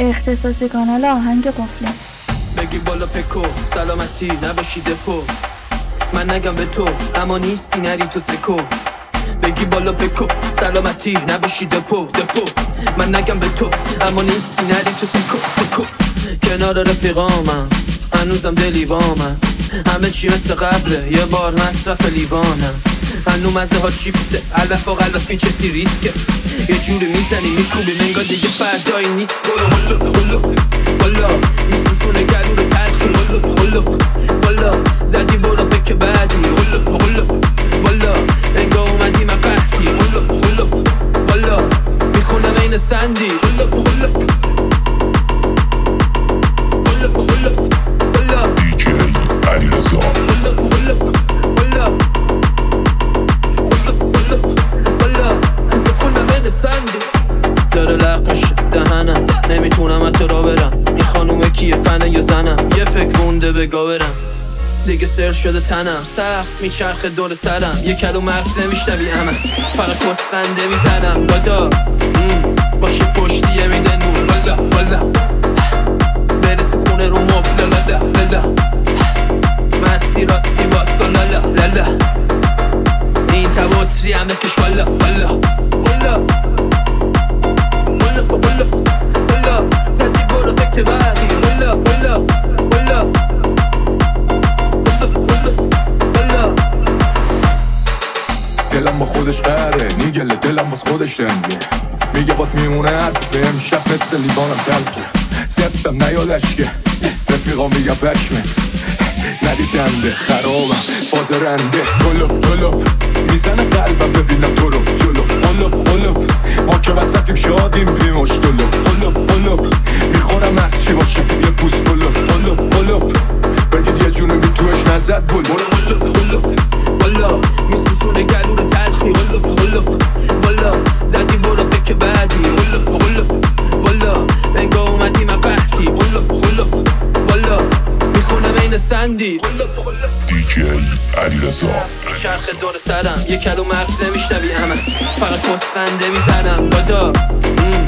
اختصاصی کانال آهنگ قفله. بگی بالا پکو سلامتی نباشی دپو، من نگم به تو اما نیستی نری تو سکو. بگی بالا پکو سلامتی نباشی دپو، من نگم به تو اما نیستی نری تو سکو. کنار رفیقامم هنوزم دلی بامم، همه چی مثل قبله یه بار مصرف لیوانم. هنو مزه ها چیپسه علف و غلافی چتی ریسکه، یه جوری میزنی میکوبی منگاه دیگه فردایی نیست. برو بالا میسوسونه گلو رو تلخی. بالا زدی برو پک بعدی. بالا انگاه اومدی من قهدی. بالا میخونم این سندی. دیجی علیرضا داره لقمش دهنم، نمیتونم حتی را برم. این خانومه کیه فنه یا زنم، یه فکر مونده بگا برم. دیگه سر شده تنم سخت میچرخه دور سرم، یه کلو حرف نمیشنوی همه فقط کسخنده میزنم. دادا باشی پشتیه میده نور. والا برسی خونه رو مبل. لالا مستی راستی باکسا. لالا این تواتری همه کش. والا زدی برو بکت بقی. والا دلم با خودش قهره نیگله، دلم باز خودش رنگه. میگه بات میمونه حرفه، امشب مثل لیوانم تلخه. زفتم نیادش که رفیقا میگه پشمت ندیدنده خرابم فاز رنده. طلب میزنه قلبم ببینم تو رو جلو. قلب ما که وسطیم شادیم بیمش. قلب میخورم هرچی باشه یه پوست. قلب بگید یه جونه بی توش نزد. بالا میسوسونه گلو رو تلخی. بالا زدی برو پک بعدی. بالا انگاه اومدی من قهدی. بالا میخونم این سندی. دیجی علیرضا چرخ دور سرم یه کلو حرف نمیشنوی همه فقط کسخنده میزنم. دادا